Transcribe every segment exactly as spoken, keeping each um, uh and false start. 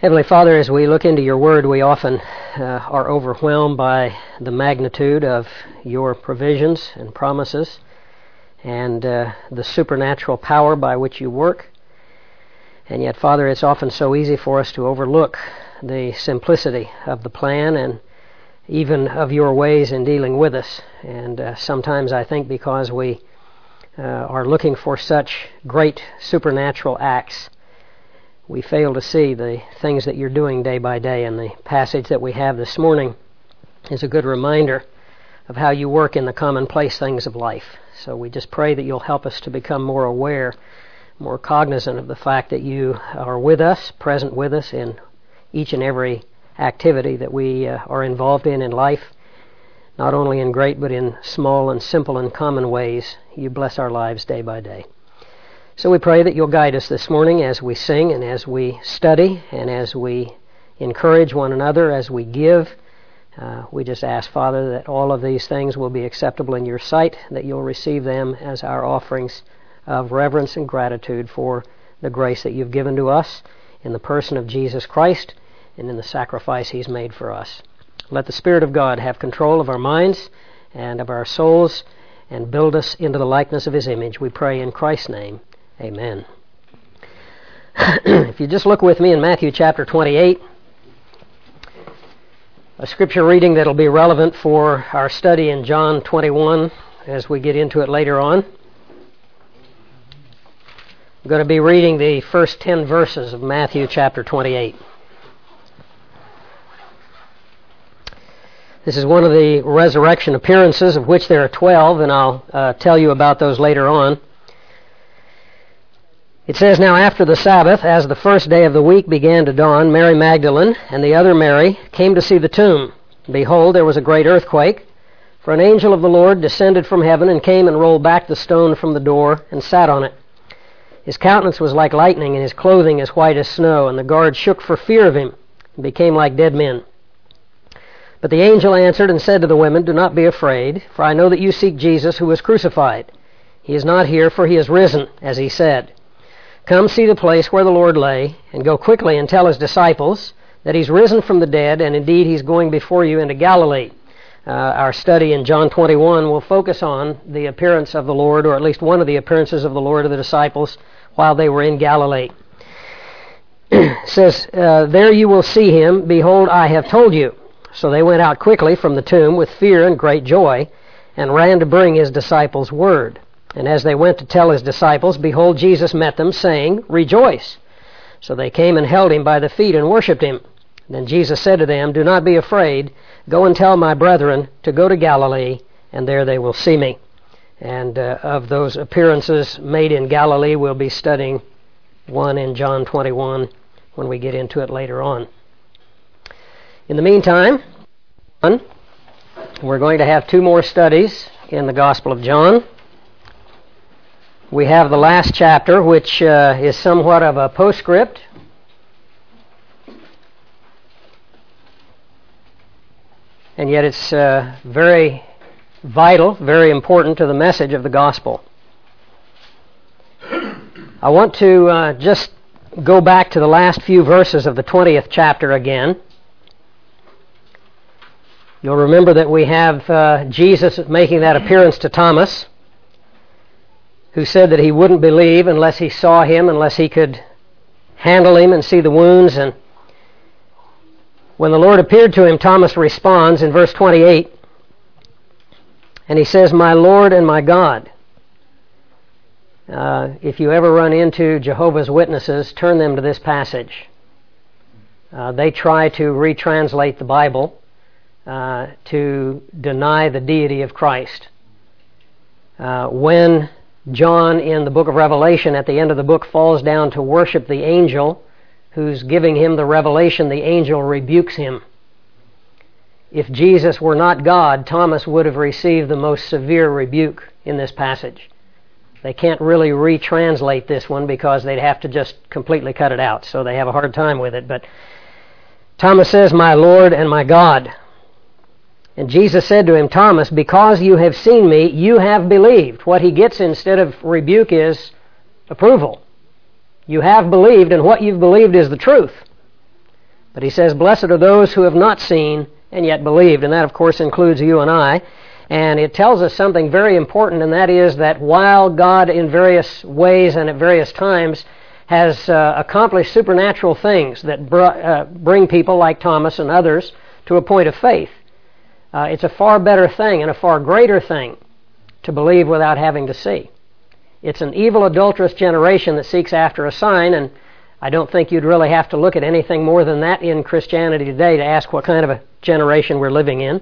Heavenly Father, as we look into your word, we often uh, are overwhelmed by the magnitude of your provisions and promises and uh, the supernatural power by which you work. And yet, Father, it's often so easy for us to overlook the simplicity of the plan and even of your ways in dealing with us. And uh, sometimes I think because we uh, are looking for such great supernatural acts, we fail to see the things that you're doing day by day. And the passage that we have this morning is a good reminder of how you work in the commonplace things of life. So we just pray that you'll help us to become more aware, more cognizant of the fact that you are with us, present with us in each and every activity that we uh, are involved in in life, not only in great but in small and simple and common ways. You bless our lives day by day. So we pray that you'll guide us this morning as we sing and as we study and as we encourage one another, as we give. Uh, we just ask, Father, that all of these things will be acceptable in your sight, that you'll receive them as our offerings of reverence and gratitude for the grace that you've given to us in the person of Jesus Christ and in the sacrifice he's made for us. Let the Spirit of God have control of our minds and of our souls and build us into the likeness of his image. We pray in Christ's name. Amen. If you just look with me in Matthew chapter twenty-eight, a scripture reading that will be relevant for our study in John twenty-one as we get into it later on. I'm going to be reading the first ten verses of Matthew chapter twenty-eight. This is one of the resurrection appearances, of which there are twelve, and I'll uh, tell you about those later on. It says, "Now after the Sabbath, as the first day of the week began to dawn, Mary Magdalene and the other Mary came to see the tomb. Behold, there was a great earthquake, for an angel of the Lord descended from heaven and came and rolled back the stone from the door and sat on it. His countenance was like lightning, and his clothing as white as snow, and the guards shook for fear of him and became like dead men. But the angel answered and said to the women, 'Do not be afraid, for I know that you seek Jesus who was crucified. He is not here, for he is risen, as he said. Come see the place where the Lord lay, and go quickly and tell his disciples that he's risen from the dead, and indeed he's going before you into Galilee.'" Uh, our study in John twenty-one will focus on the appearance of the Lord, or at least one of the appearances of the Lord to the disciples while they were in Galilee. It says, uh, "There you will see him. Behold, I have told you." So they went out quickly from the tomb with fear and great joy, and ran to bring his disciples word. And as they went to tell his disciples, behold, Jesus met them, saying, "Rejoice." So they came and held him by the feet and worshipped him. Then Jesus said to them, "Do not be afraid. Go and tell my brethren to go to Galilee, and there they will see me." And uh, of those appearances made in Galilee, we'll be studying one in John twenty-one when we get into it later on. In the meantime, we're going to have two more studies in the Gospel of John. We have the last chapter, which uh, is somewhat of a postscript. And yet it's uh, very vital, very important to the message of the gospel. I want to uh, just go back to the last few verses of the twentieth chapter again. You'll remember that we have uh, Jesus making that appearance to Thomas, who said that he wouldn't believe unless he saw him, unless he could handle him and see the wounds. And when the Lord appeared to him, Thomas responds in verse twenty-eight, and he says, "My Lord and my God." Uh, if you ever run into Jehovah's Witnesses, turn them to this passage. Uh, they try to retranslate the Bible uh, to deny the deity of Christ. Uh, when John, in the book of Revelation, at the end of the book, falls down to worship the angel who's giving him the revelation, the angel rebukes him. If Jesus were not God, Thomas would have received the most severe rebuke in this passage. They can't really retranslate this one because they'd have to just completely cut it out, so they have a hard time with it. But Thomas says, "My Lord and my God." And Jesus said to him, "Thomas, because you have seen me, you have believed." What he gets instead of rebuke is approval. You have believed, and what you've believed is the truth. But he says, blessed are those who have not seen and yet believed. And that, of course, includes you and I. And it tells us something very important, and that is that while God in various ways and at various times has uh, accomplished supernatural things that br- uh, bring people like Thomas and others to a point of faith, uh, it's a far better thing and a far greater thing to believe without having to see. It's an evil, adulterous generation that seeks after a sign, and I don't think you'd really have to look at anything more than that in Christianity today to ask what kind of a generation we're living in.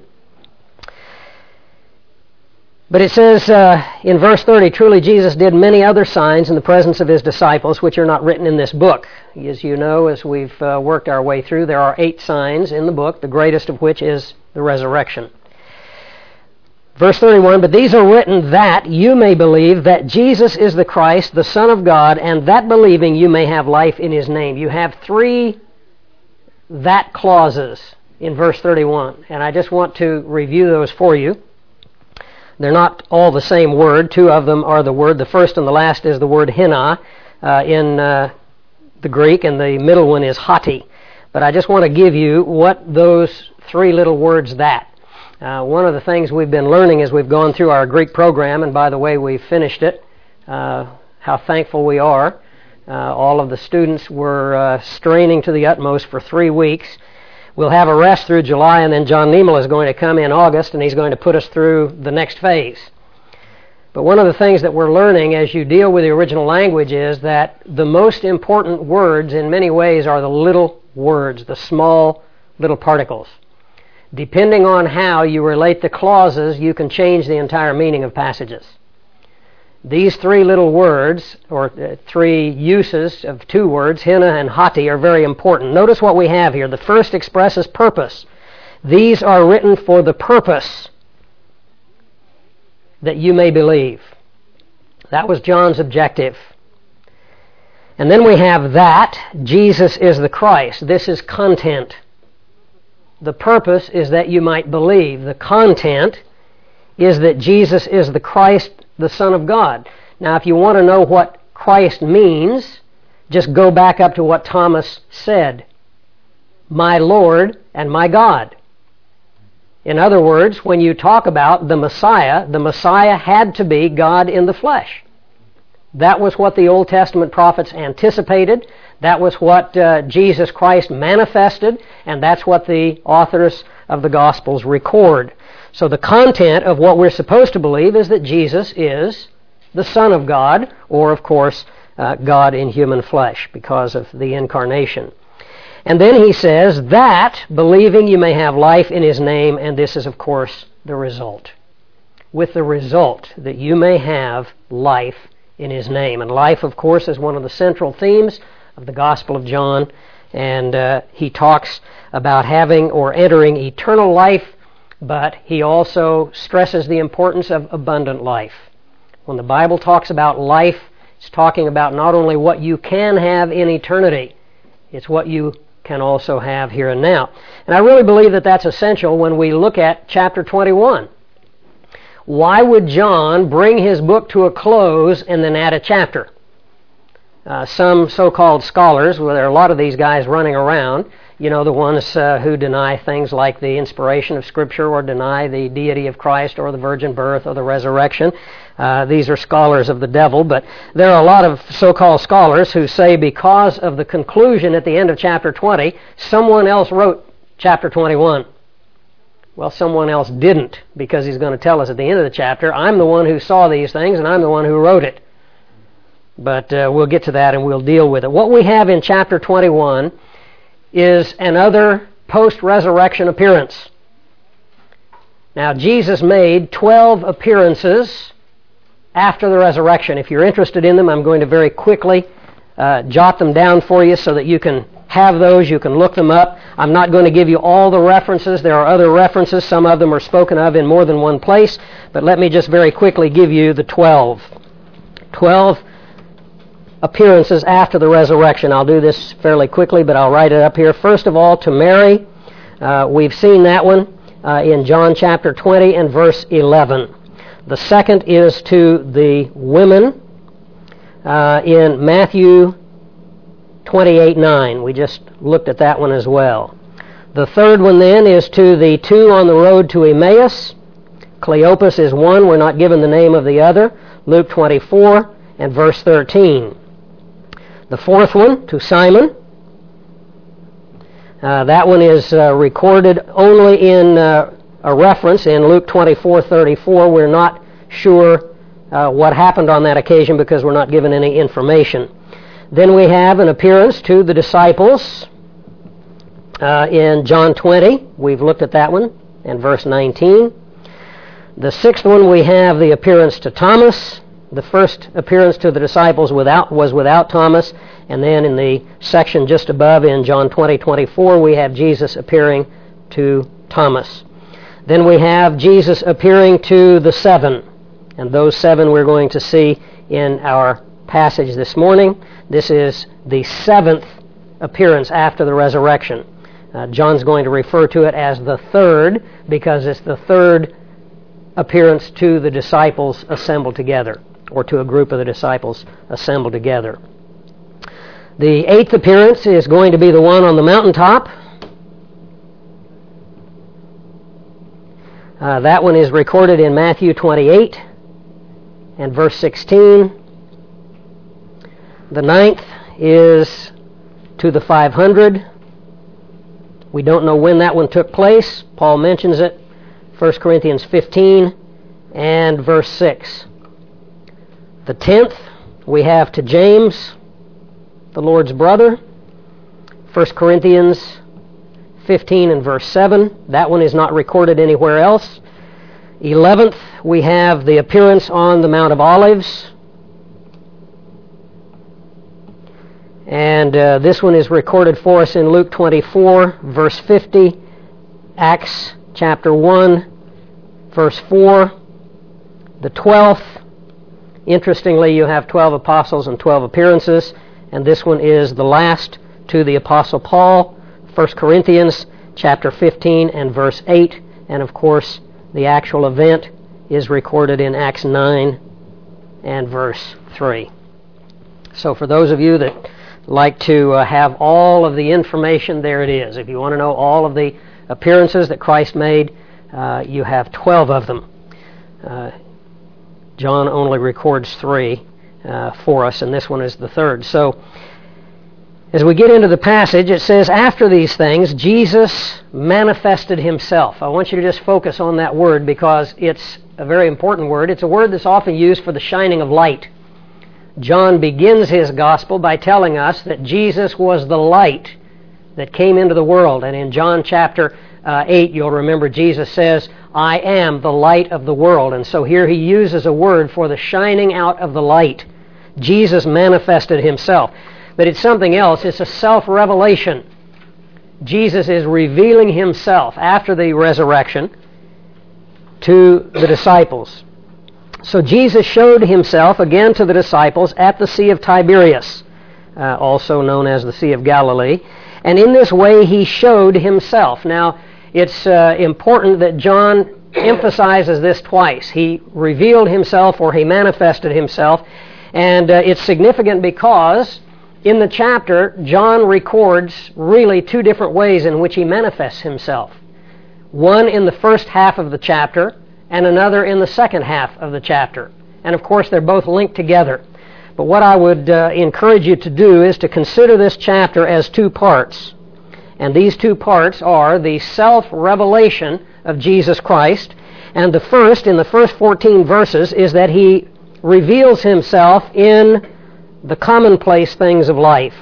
But it says uh, in verse thirty, truly Jesus did many other signs in the presence of his disciples, which are not written in this book. As you know, as we've uh, worked our way through, there are eight signs in the book, the greatest of which is the resurrection. Verse thirty-one, but these are written that you may believe that Jesus is the Christ, the Son of God, and that believing you may have life in his name. You have three that clauses in verse thirty-one, and I just want to review those for you. They're not all the same word. Two of them are the word. The first and the last is the word hina uh, in uh, the Greek, and the middle one is hati. But I just want to give you what those three little words that. Uh, one of the things we've been learning as we've gone through our Greek program, and by the way, we've finished it, uh, how thankful we are. Uh, all of the students were uh, straining to the utmost for three weeks. We'll have a rest through July, and then John Niemel is going to come in August, and he's going to put us through the next phase. But one of the things that we're learning as you deal with the original language is that the most important words in many ways are the little words, the small little particles. Depending on how you relate the clauses, you can change the entire meaning of passages. These three little words, or uh, three uses of two words, hina and hati, are very important. Notice what we have here. The first expresses purpose. These are written for the purpose that you may believe. That was John's objective. And then we have that, Jesus is the Christ. This is content. The purpose is that you might believe. The content is that Jesus is the Christ, the Son of God. Now, if you want to know what Christ means, just go back up to what Thomas said. My Lord and my God. In other words, when you talk about the Messiah, the Messiah had to be God in the flesh. That was what the Old Testament prophets anticipated. That was what uh, Jesus Christ manifested, and that's what the authors of the Gospels record. So the content of what we're supposed to believe is that Jesus is the Son of God, or of course, uh, God in human flesh because of the incarnation. And then he says that, believing you may have life in his name, and this is of course the result. With the result that you may have life in his name. And life, of course, is one of the central themes of the Gospel of John, and uh, he talks about having or entering eternal life, but he also stresses the importance of abundant life. When the Bible talks about life, it's talking about not only what you can have in eternity, it's what you can also have here and now. And I really believe that that's essential when we look at chapter twenty-one. Why would John bring his book to a close and then add a chapter? Uh, some so-called scholars, well, there are a lot of these guys running around, you know, the ones uh, who deny things like the inspiration of Scripture or deny the deity of Christ or the virgin birth or the resurrection. Uh, these are scholars of the devil, but there are a lot of so-called scholars who say because of the conclusion at the end of chapter twenty, someone else wrote chapter twenty-one. Well, someone else didn't, because he's going to tell us at the end of the chapter, I'm the one who saw these things and I'm the one who wrote it. But uh, we'll get to that and we'll deal with it. What we have in chapter twenty-one is another post-resurrection appearance. Now, Jesus made twelve appearances after the resurrection. If you're interested in them, I'm going to very quickly uh, jot them down for you so that you can have those, you can look them up. I'm not going to give you all the references. There are other references. Some of them are spoken of in more than one place. But let me just very quickly give you the twelve. Twelve appearances after the resurrection. I'll do this fairly quickly, but I'll write it up here. First of all, to Mary. Uh, we've seen that one uh, in John chapter twenty and verse eleven. The second is to the women uh, in Matthew twenty-eight nine. We just looked at that one as well. The third one then is to the two on the road to Emmaus. Cleopas is one. We're not given the name of the other. Luke twenty-four and verse thirteen. The fourth one to Simon. Uh, that one is uh, recorded only in uh, a reference in Luke twenty-four thirty-four. We're not sure uh, what happened on that occasion because we're not given any information. Then we have an appearance to the disciples uh, in John twenty. We've looked at that one in verse nineteen. The sixth one we have the appearance to Thomas. The first appearance to the disciples without was without Thomas. And then in the section just above in John twenty twenty-four, we have Jesus appearing to Thomas. Then we have Jesus appearing to the seven. And those seven we're going to see in our passage this morning. This is the seventh appearance after the resurrection. Uh, John's going to refer to it as the third because it's the third appearance to the disciples assembled together, or to a group of the disciples assembled together. The eighth appearance is going to be the one on the mountaintop. Uh, that one is recorded in Matthew twenty-eight and verse sixteen. The ninth is to the five hundred. We don't know when that one took place. Paul mentions it, First Corinthians fifteen and verse six. The tenth we have to James, the Lord's brother, First Corinthians fifteen and verse seven. That one is not recorded anywhere else. Eleventh, we have the appearance on the Mount of Olives. And uh, this one is recorded for us in Luke twenty-four, verse fifty, Acts chapter one, verse four. The twelfth, interestingly, you have twelve apostles and twelve appearances. And this one is the last to the Apostle Paul, First Corinthians chapter fifteen and verse eight. And of course, the actual event is recorded in Acts nine and verse three. So for those of you that like to uh, have all of the information, there it is. If you want to know all of the appearances that Christ made, uh, you have twelve of them. Uh, John only records three. Uh, for us, and this one is the third. So, as we get into the passage, it says, after these things, Jesus manifested himself. I want you to just focus on that word because it's a very important word. It's a word that's often used for the shining of light. John begins his gospel by telling us that Jesus was the light that came into the world. And in John chapter uh, eight, you'll remember Jesus says, I am the light of the world. And so here he uses a word for the shining out of the light. Jesus manifested himself. But it's something else. It's a self-revelation. Jesus is revealing himself after the resurrection to the disciples. So Jesus showed himself again to the disciples at the Sea of Tiberias, uh, also known as the Sea of Galilee. And in this way he showed himself. Now, it's uh, important that John emphasizes this twice. He revealed himself or he manifested himself. And uh, it's significant because in the chapter, John records really two different ways in which he manifests himself. One in the first half of the chapter and another in the second half of the chapter. And of course, they're both linked together. But what I would uh, encourage you to do is to consider this chapter as two parts. And these two parts are the self-revelation of Jesus Christ. And the first, in the first fourteen verses, is that he reveals himself in the commonplace things of life.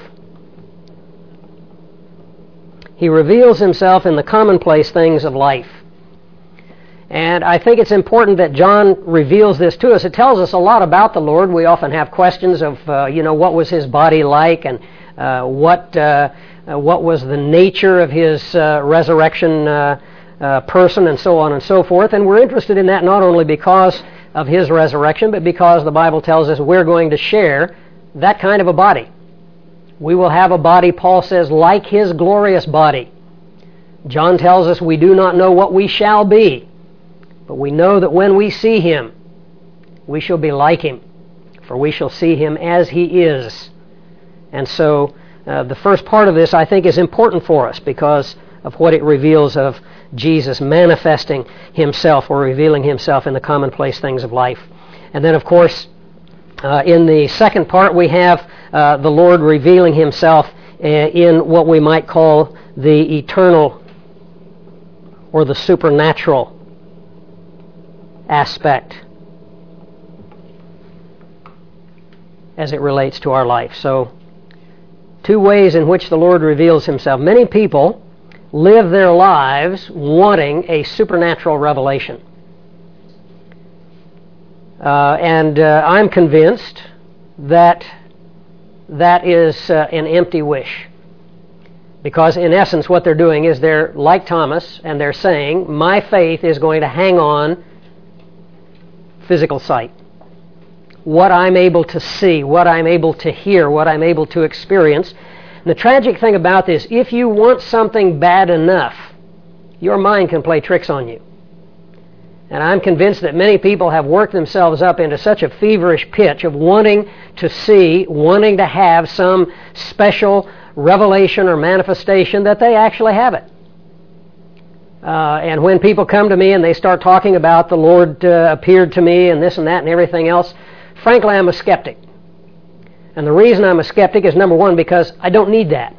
He reveals himself in the commonplace things of life. And I think it's important that John reveals this to us. It tells us a lot about the Lord. We often have questions of, uh, you know, what was his body like and uh, what uh, uh, what was the nature of his uh, resurrection uh, uh, person and so on and so forth. And we're interested in that not only because of his resurrection, but because the Bible tells us we're going to share that kind of a body. We will have a body, Paul says, like his glorious body. John tells us we do not know what we shall be, but we know that when we see him, we shall be like him, for we shall see him as he is. And so uh, the first part of this, I think, is important for us because of what it reveals of Jesus manifesting himself or revealing himself in the commonplace things of life. And then, of course, uh, in the second part, we have uh, the Lord revealing himself uh, in what we might call the eternal or the supernatural aspect as it relates to our life. So, two ways in which the Lord reveals himself. Many people live their lives wanting a supernatural revelation. Uh, and uh, I'm convinced that that is uh, an empty wish. Because in essence what they're doing is they're like Thomas and they're saying, my faith is going to hang on physical sight. What I'm able to see, what I'm able to hear, what I'm able to experience. And the tragic thing about this, if you want something bad enough, your mind can play tricks on you. And I'm convinced that many people have worked themselves up into such a feverish pitch of wanting to see, wanting to have some special revelation or manifestation that they actually have it. Uh, and when people come to me and they start talking about the Lord uh, appeared to me and this and that and everything else, frankly, I'm a skeptic. And the reason I'm a skeptic is, number one, because I don't need that.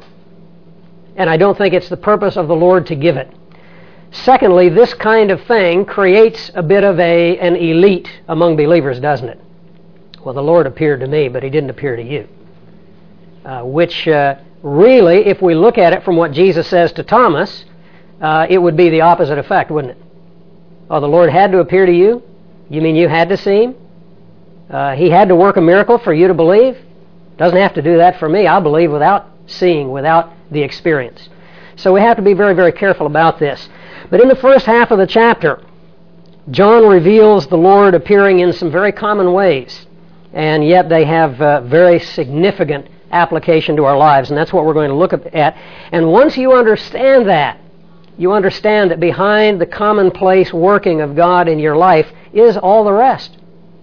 And I don't think it's the purpose of the Lord to give it. Secondly, this kind of thing creates a bit of a an elite among believers, doesn't it? Well, the Lord appeared to me, but he didn't appear to you. Uh, which uh, really, if we look at it from what Jesus says to Thomas, uh, it would be the opposite effect, wouldn't it? Oh, the Lord had to appear to you? You mean you had to see him? Uh, he had to work a miracle for you to believe? Doesn't have to do that for me. I'll believe without seeing, without the experience. So we have to be very, very careful about this. But in the first half of the chapter, John reveals the Lord appearing in some very common ways, and yet they have uh, very significant application to our lives, and that's what we're going to look at. And once you understand that, you understand that behind the commonplace working of God in your life is all the rest.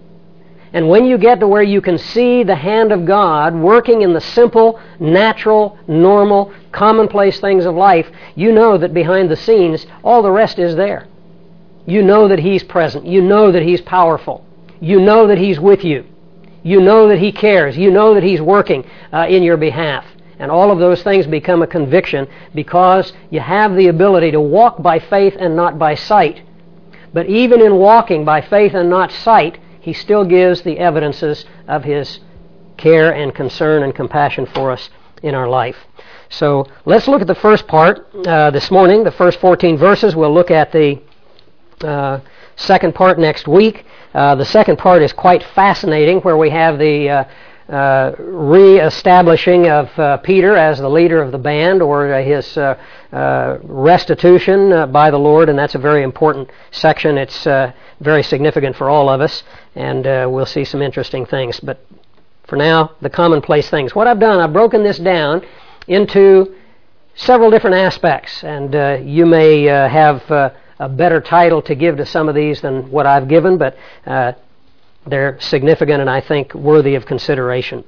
And when you get to where you can see the hand of God working in the simple, natural, normal, commonplace things of life, you know that behind the scenes, all the rest is there. You know that he's present. You know that he's powerful. You know that he's with you. You know that he cares. You know that he's working uh, in your behalf. And all of those things become a conviction because you have the ability to walk by faith and not by sight. But even in walking by faith and not sight, he still gives the evidences of his care and concern and compassion for us in our life. So let's look at the first part uh, this morning, the first fourteen verses. We'll look at the uh, second part next week. Uh, the second part is quite fascinating, where we have the uh, uh, re-establishing of uh, Peter as the leader of the band, or uh, his uh, uh, restitution uh, by the Lord, and that's a very important section. It's uh, very significant for all of us, and uh, we'll see some interesting things. But for now, the commonplace things. What I've done, I've broken this down into several different aspects, and uh, you may uh, have uh, a better title to give to some of these than what I've given, but uh, they're significant and I think worthy of consideration.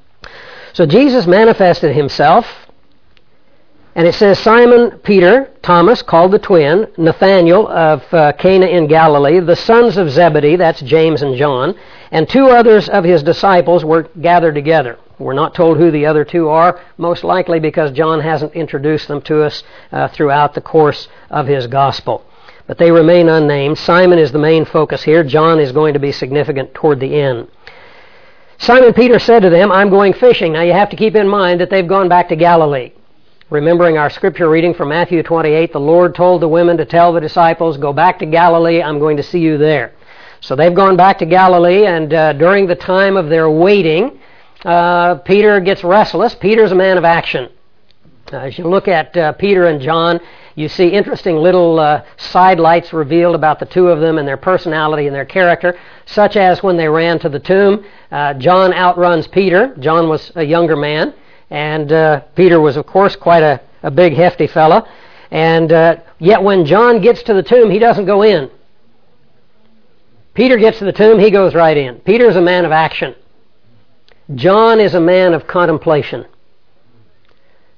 So Jesus manifested himself, and it says Simon Peter, Thomas, called the twin, Nathanael of uh, Cana in Galilee, the sons of Zebedee, that's James and John, and two others of his disciples were gathered together. We're not told who the other two are, most likely because John hasn't introduced them to us uh, throughout the course of his gospel. But they remain unnamed. Simon is the main focus here. John is going to be significant toward the end. Simon Peter said to them, I'm going fishing. Now you have to keep in mind that they've gone back to Galilee. Remembering our scripture reading from Matthew twenty-eight, the Lord told the women to tell the disciples, go back to Galilee, I'm going to see you there. So they've gone back to Galilee, and uh, during the time of their waiting, uh, Peter gets restless. Peter's a man of action. Uh, as you look at uh, Peter and John, you see interesting little uh, sidelights revealed about the two of them and their personality and their character, such as when they ran to the tomb. Uh, John outruns Peter. John was a younger man, and uh, Peter was, of course, quite a, a big, hefty fella. And uh, yet when John gets to the tomb, he doesn't go in. Peter gets to the tomb, he goes right in. Peter's a man of action. John is a man of contemplation.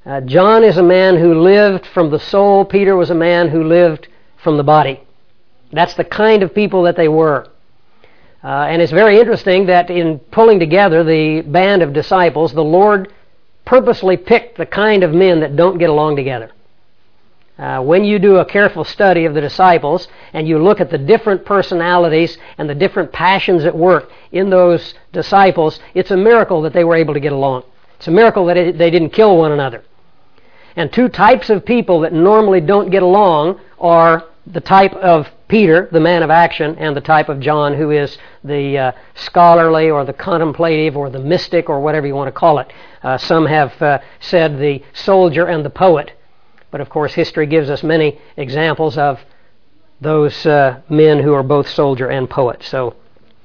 Uh, John is a man who lived from the soul. Peter was a man who lived from the body. That's the kind of people that they were. Uh, and it's very interesting that in pulling together the band of disciples, the Lord purposely picked the kind of men that don't get along together. Uh, when you do a careful study of the disciples and you look at the different personalities and the different passions at work in those disciples, it's a miracle that they were able to get along. It's a miracle that it, they didn't kill one another. And two types of people that normally don't get along are the type of Peter, the man of action, and the type of John, who is the uh, scholarly or the contemplative or the mystic or whatever you want to call it. Uh, some have uh, said the soldier and the poet. But of course, history gives us many examples of those uh, men who are both soldier and poet. So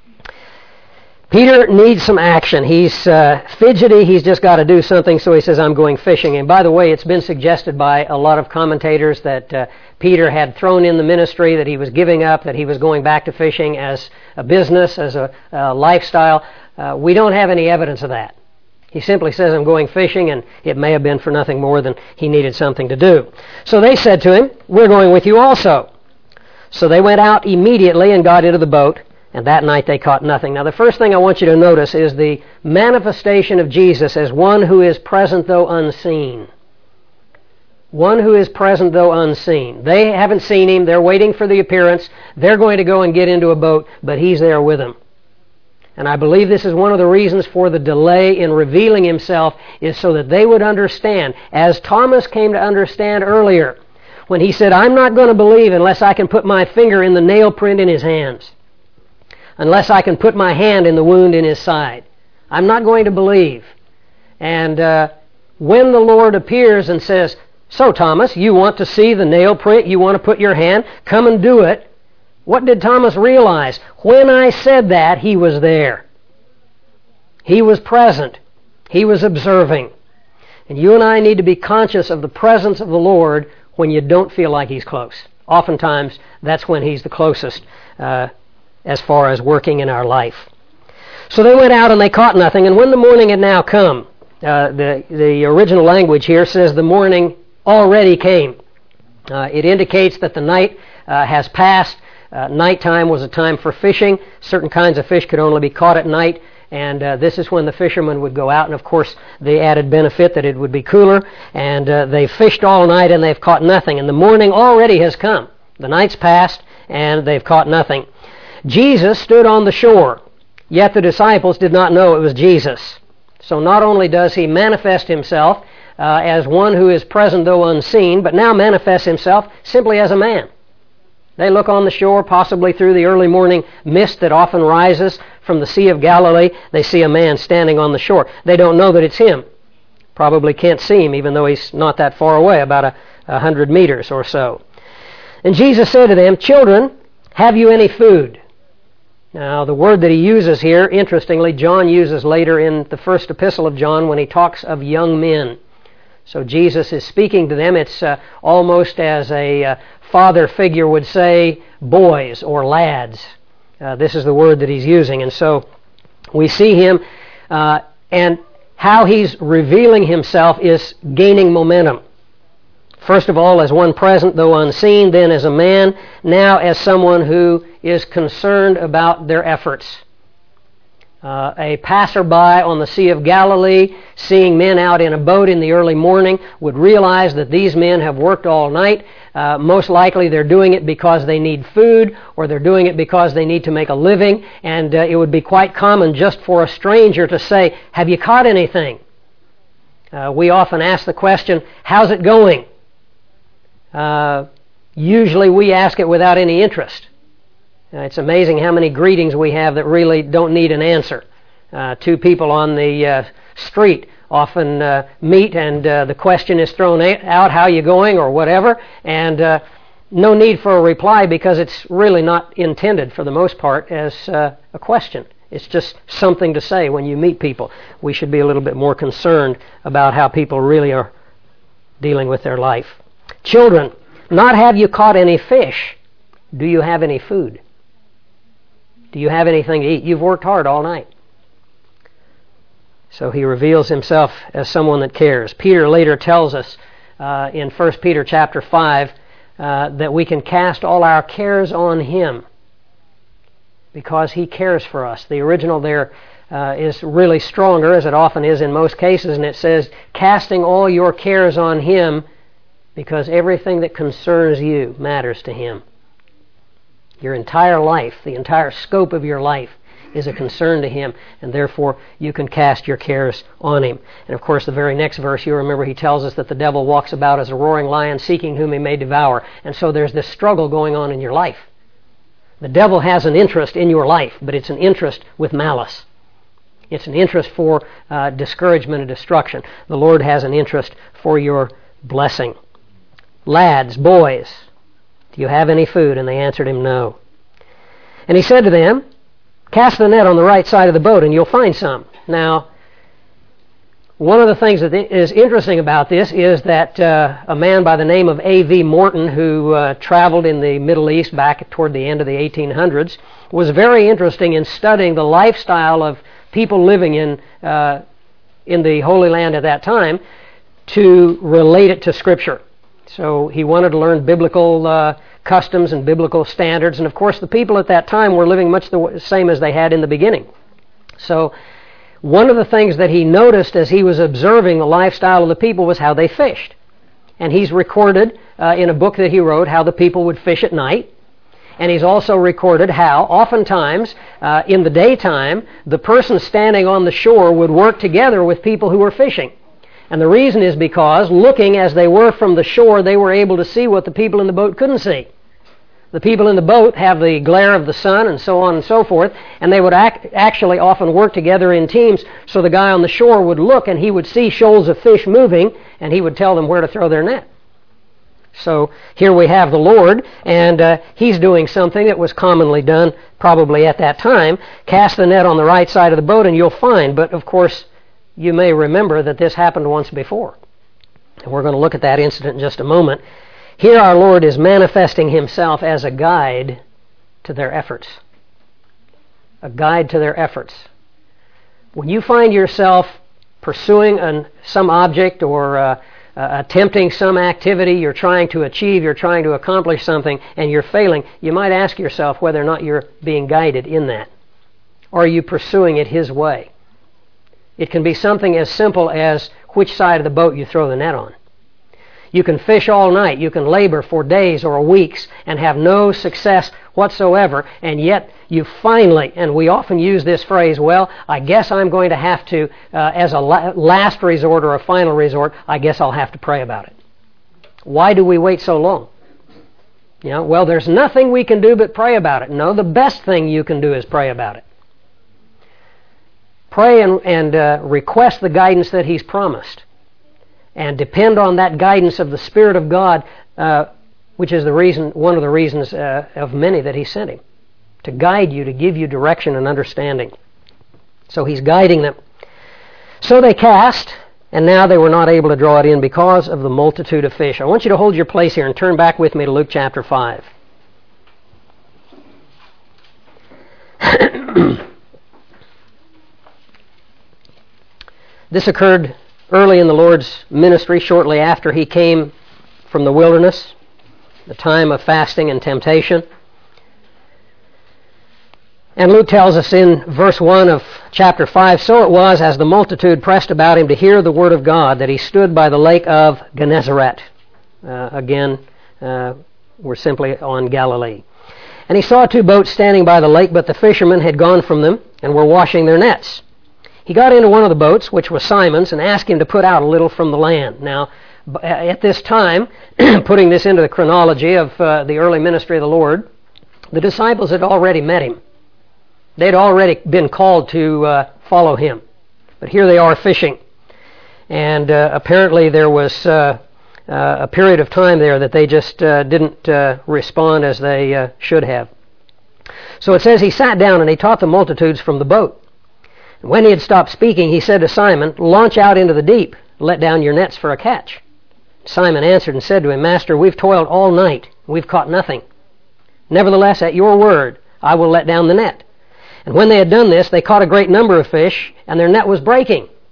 Peter needs some action. He's uh, fidgety. He's just got to do something, so he says, I'm going fishing. And by the way, it's been suggested by a lot of commentators that uh, Peter had thrown in the ministry, that he was giving up, that he was going back to fishing as a business, as a, a lifestyle. Uh, we don't have any evidence of that. He simply says, I'm going fishing, and it may have been for nothing more than he needed something to do. So they said to him, we're going with you also. So they went out immediately and got into the boat, and that night they caught nothing. Now the first thing I want you to notice is the manifestation of Jesus as one who is present though unseen. One who is present though unseen. They haven't seen him. They're waiting for the appearance. They're going to go and get into a boat, but he's there with them. And I believe this is one of the reasons for the delay in revealing himself, is so that they would understand, as Thomas came to understand earlier, when he said, I'm not going to believe unless I can put my finger in the nail print in his hands, unless I can put my hand in the wound in his side. I'm not going to believe. And uh, when the Lord appears and says, so Thomas, you want to see the nail print? You want to put your hand? Come and do it. What did Thomas realize? When I said that, he was there. He was present. He was observing. And you and I need to be conscious of the presence of the Lord when you don't feel like He's close. Oftentimes, that's when He's the closest uh, as far as working in our life. So they went out and they caught nothing. And when the morning had now come, uh, the, the original language here says the morning already came. Uh, it indicates that the night uh, has passed. Uh, nighttime was a time for fishing. Certain kinds of fish could only be caught at night, and uh, this is when the fishermen would go out, and of course the added benefit that it would be cooler, and uh, they fished all night and they've caught nothing, and the morning already has come. The night's passed and they've caught nothing. Jesus stood on the shore, yet the disciples did not know it was Jesus. So not only does He manifest Himself uh, as one who is present though unseen, but now manifests Himself simply as a man. They look on the shore, possibly through the early morning mist that often rises from the Sea of Galilee. They see a man standing on the shore. They don't know that it's him. Probably can't see him, even though he's not that far away, about a, a hundred meters or so. And Jesus said to them, children, have you any food? Now, the word that he uses here, interestingly, John uses later in the first epistle of John when he talks of young men. So Jesus is speaking to them. It's uh, almost as a uh, father figure would say, boys or lads. Uh, this is the word that he's using. And so we see him, uh, and how he's revealing himself is gaining momentum. First of all, as one present though unseen, then as a man, now as someone who is concerned about their efforts. Uh, a passerby on the Sea of Galilee, seeing men out in a boat in the early morning, would realize that these men have worked all night. Uh, most likely they're doing it because they need food, or they're doing it because they need to make a living, and uh, it would be quite common just for a stranger to say, have you caught anything? Uh, we often ask the question, how's it going? Uh, usually we ask it without any interest. Uh, it's amazing how many greetings we have that really don't need an answer. Uh, two people on the uh, street often uh, meet, and uh, the question is thrown out, how you going, or whatever, and uh, no need for a reply, because it's really not intended for the most part as uh, a question. It's just something to say when you meet people. We should be a little bit more concerned about how people really are dealing with their life. Children, not have you caught any fish? Do you have any food? Do you have anything to eat? You've worked hard all night. So he reveals himself as someone that cares. Peter later tells us uh, in First Peter chapter five uh, that we can cast all our cares on him because he cares for us. The original there uh, is really stronger, as it often is in most cases, and it says, casting all your cares on him because everything that concerns you matters to him. Your entire life, the entire scope of your life is a concern to him, and therefore you can cast your cares on him. And of course, the very next verse, you remember he tells us that the devil walks about as a roaring lion seeking whom he may devour. And so there's this struggle going on in your life. The devil has an interest in your life, but it's an interest with malice. It's an interest for uh, discouragement and destruction. The Lord has an interest for your blessing. Lads, boys, do you have any food? And they answered him, no. And he said to them, cast the net on the right side of the boat and you'll find some. Now, one of the things that is interesting about this is that uh, a man by the name of A V Morton, who uh, traveled in the Middle East back toward the end of the eighteen hundreds, was very interesting in studying the lifestyle of people living in uh, in the Holy Land at that time to relate it to Scripture. So he wanted to learn biblical uh, customs and biblical standards, and of course the people at that time were living much the same as they had in the beginning. So one of the things that he noticed as he was observing the lifestyle of the people was how they fished. And he's recorded uh, in a book that he wrote how the people would fish at night. And he's also recorded how oftentimes uh, in the daytime the person standing on the shore would work together with people who were fishing. And the reason is because looking as they were from the shore, they were able to see what the people in the boat couldn't see. The people in the boat have the glare of the sun and so on and so forth, and they would act, actually often work together in teams, so the guy on the shore would look and he would see shoals of fish moving, and he would tell them where to throw their net. So here we have the Lord, and uh, he's doing something that was commonly done probably at that time. Cast the net on the right side of the boat and you'll find. But of course, you may remember that this happened once before. And we're going to look at that incident in just a moment. Here our Lord is manifesting himself as a guide to their efforts. A guide to their efforts. When you find yourself pursuing an, some object or uh, uh, attempting some activity, you're trying to achieve, you're trying to accomplish something, and you're failing, you might ask yourself whether or not you're being guided in that. Or are you pursuing it his way? It can be something as simple as which side of the boat you throw the net on. You can fish all night, you can labor for days or weeks and have no success whatsoever, and yet you finally, and we often use this phrase, well, I guess I'm going to have to, uh, as a la- last resort or a final resort, I guess I'll have to pray about it. Why do we wait so long? You know, well, there's nothing we can do but pray about it. No, the best thing you can do is pray about it. Pray and, and uh, request the guidance that he's promised. And depend on that guidance of the Spirit of God, uh, which is the reason, one of the reasons uh, of many that he sent him, to guide you, to give you direction and understanding. So he's guiding them. So they cast, and now they were not able to draw it in because of the multitude of fish. I want you to hold your place here and turn back with me to Luke chapter five. This occurred early in the Lord's ministry, shortly after he came from the wilderness, the time of fasting and temptation. And Luke tells us in verse one of chapter five, so it was as the multitude pressed about him to hear the word of God that he stood by the lake of Gennesaret. Uh, again, uh, we're simply on Galilee. And he saw two boats standing by the lake, but the fishermen had gone from them and were washing their nets. He got into one of the boats, which was Simon's, and asked him to put out a little from the land. Now, at this time, putting this into the chronology of uh, the early ministry of the Lord, the disciples had already met him. They'd already been called to uh, follow him. But here they are fishing. And uh, apparently there was uh, uh, a period of time there that they just uh, didn't uh, respond as they uh, should have. So it says he sat down and he taught the multitudes from the boat. When he had stopped speaking, he said to Simon, launch out into the deep, let down your nets for a catch. Simon answered and said to him, Master, we've toiled all night, we've caught nothing. Nevertheless, at your word, I will let down the net. And when they had done this, they caught a great number of fish, and their net was breaking.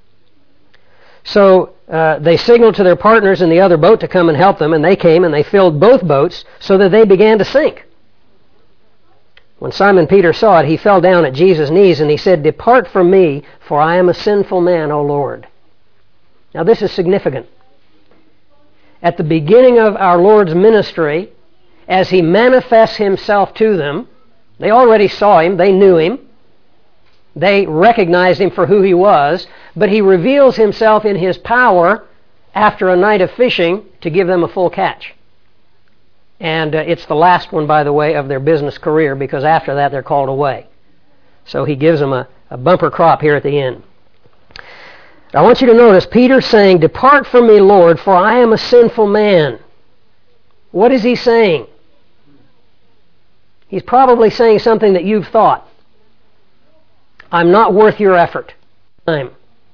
So uh, they signaled to their partners in the other boat to come and help them, and they came and they filled both boats so that they began to sink. When Simon Peter saw it, he fell down at Jesus' knees and he said, "Depart from me, for I am a sinful man, O Lord." Now this is significant. At the beginning of our Lord's ministry, as he manifests himself to them, they already saw him, they knew him, they recognized him for who he was, but he reveals himself in his power after a night of fishing to give them a full catch. And uh, it's the last one, by the way, of their business career, because after that they're called away. So he gives them a, a bumper crop here at the end. I want you to notice Peter saying, "Depart from me, Lord, for I am a sinful man." What is he saying? He's probably saying something that you've thought. I'm not worth your effort. Time.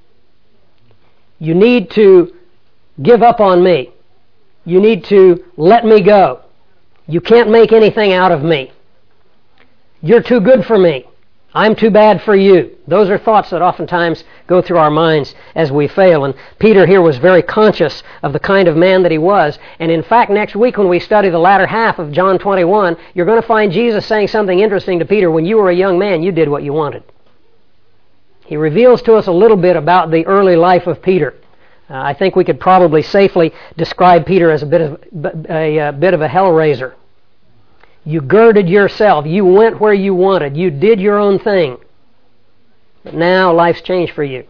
You need to give up on me. You need to let me go. You can't make anything out of me. You're too good for me. I'm too bad for you. Those are thoughts that oftentimes go through our minds as we fail. And Peter here was very conscious of the kind of man that he was. And in fact, next week when we study the latter half of John twenty-one, you're going to find Jesus saying something interesting to Peter. When you were a young man, you did what you wanted. He reveals to us a little bit about the early life of Peter. Uh, I think we could probably safely describe Peter as a bit of a, a bit of a hellraiser. You girded yourself. You went where you wanted. You did your own thing. But now life's changed for you.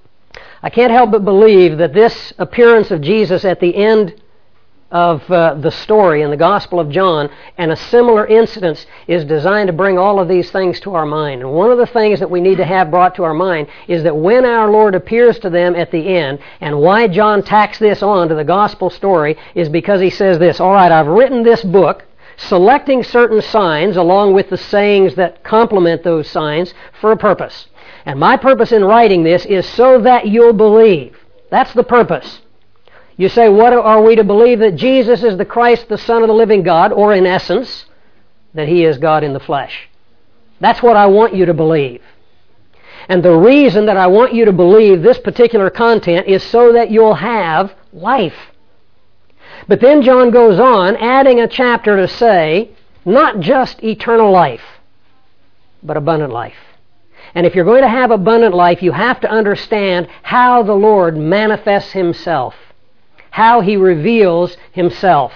I can't help but believe that this appearance of Jesus at the end of uh, the story in the Gospel of John and a similar incident is designed to bring all of these things to our mind. And one of the things that we need to have brought to our mind is that when our Lord appears to them at the end, and why John tacks this on to the Gospel story is because he says this, all right, I've written this book selecting certain signs along with the sayings that complement those signs for a purpose. And my purpose in writing this is so that you'll believe. That's the purpose. You say, what are we to believe? That Jesus is the Christ, the Son of the living God, or in essence, that He is God in the flesh. That's what I want you to believe. And the reason that I want you to believe this particular content is so that you'll have life. But then John goes on, adding a chapter to say, not just eternal life, but abundant life. And if you're going to have abundant life, you have to understand how the Lord manifests Himself, how He reveals Himself.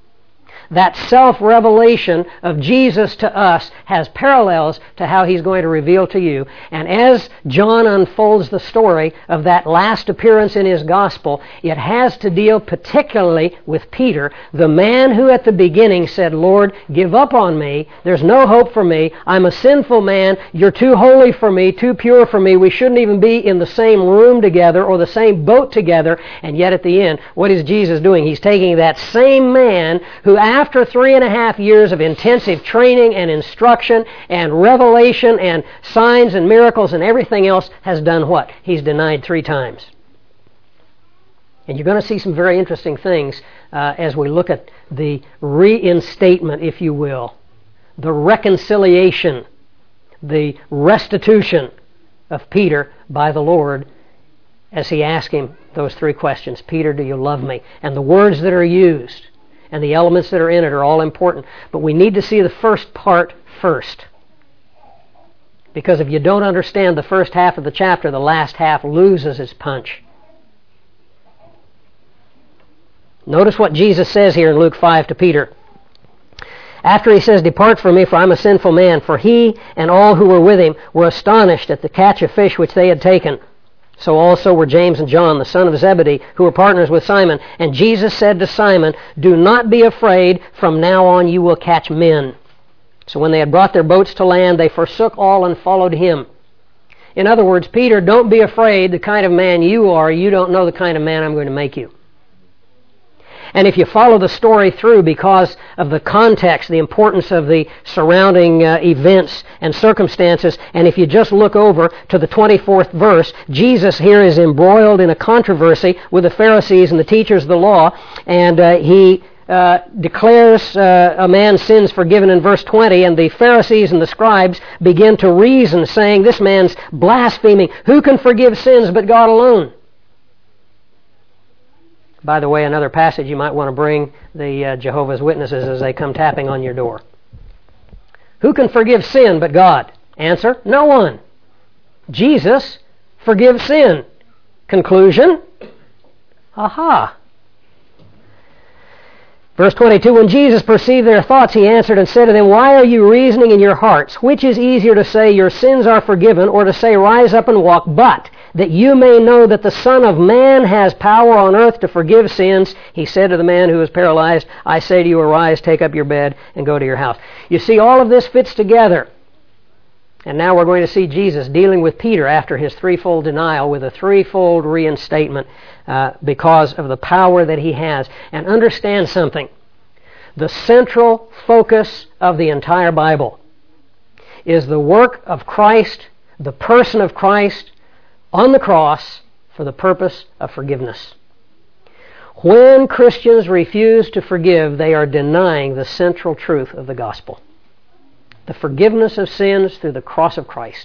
That self-revelation of Jesus to us has parallels to how He's going to reveal to you. And as John unfolds the story of that last appearance in his gospel, it has to deal particularly with Peter, the man who at the beginning said, Lord, give up on me. There's no hope for me. I'm a sinful man. You're too holy for me, too pure for me. We shouldn't even be in the same room together or the same boat together. And yet at the end, what is Jesus doing? He's taking that same man who after After three and a half years of intensive training and instruction and revelation and signs and miracles and everything else has done what? He's denied three times. And you're going to see some very interesting things uh, as we look at the reinstatement, if you will, the reconciliation, the restitution of Peter by the Lord as He asked him those three questions. Peter, do you love me? And the words that are used and the elements that are in it are all important. But we need to see the first part first. Because if you don't understand the first half of the chapter, the last half loses its punch. Notice what Jesus says here in Luke five to Peter. After He says, depart from me, for I'm a sinful man, for He and all who were with Him were astonished at the catch of fish which they had taken. So also were James and John, the son of Zebedee, who were partners with Simon. And Jesus said to Simon, do not be afraid, from now on you will catch men. So when they had brought their boats to land, they forsook all and followed Him. In other words, Peter, don't be afraid. The kind of man you are, you don't know the kind of man I'm going to make you. And if you follow the story through because of the context, the importance of the surrounding uh, events and circumstances, and if you just look over to the twenty-fourth verse, Jesus here is embroiled in a controversy with the Pharisees and the teachers of the law, and uh, he uh, declares uh, a man's sins forgiven in verse twenty, and the Pharisees and the scribes begin to reason, saying, this man's blaspheming. Who can forgive sins but God alone? By the way, another passage you might want to bring the uh, Jehovah's Witnesses as they come tapping on your door. Who can forgive sin but God? Answer, no one. Jesus forgives sin. Conclusion, aha. Verse twenty-two, when Jesus perceived their thoughts, he answered and said to them, why are you reasoning in your hearts? Which is easier to say, your sins are forgiven, or to say, rise up and walk? But that you may know that the Son of Man has power on earth to forgive sins, he said to the man who was paralyzed, I say to you, arise, take up your bed, and go to your house. You see, all of this fits together. And now we're going to see Jesus dealing with Peter after his threefold denial with a threefold reinstatement uh, because of the power that he has. And understand something. The central focus of the entire Bible is the work of Christ, the person of Christ on the cross for the purpose of forgiveness. When Christians refuse to forgive, they are denying the central truth of the gospel. The forgiveness of sins through the cross of Christ.